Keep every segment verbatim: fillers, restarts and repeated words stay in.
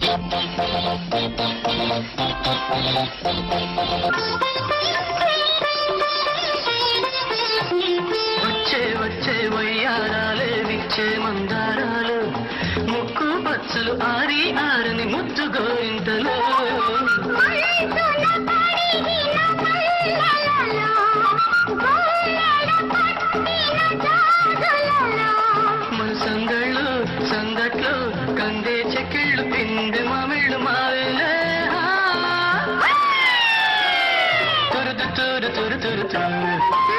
వచ్చే వచ్చే వయ్యారాలే విచ్చే మందారాలు ముక్కు పచ్చలు ఆరి ఆరని ముద్దు గోయింతలు మన సంగళ్ళు సంగట్లు కందే చెక్కిళ్ళు పిండి మామిళ్ళు మావిలే తురుదు తురు తురు తురు తురు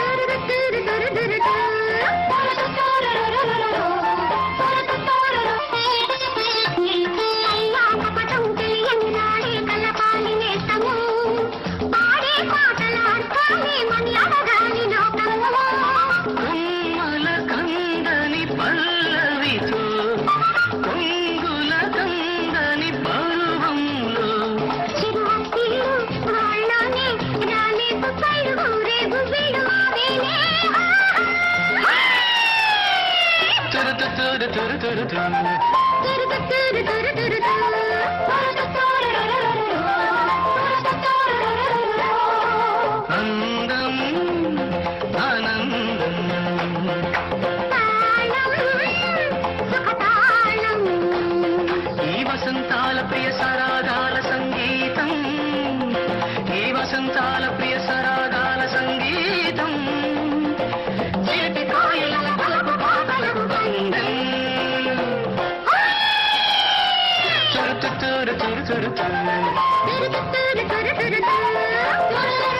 తురు తురు తురు అందం ఆనందం ఈ వసంతాల ప్రియ సరాగాల సంగీతం ఈ వసంతాల ప్రియ సరాగాల సంగీతం తురు తురు తురు తురు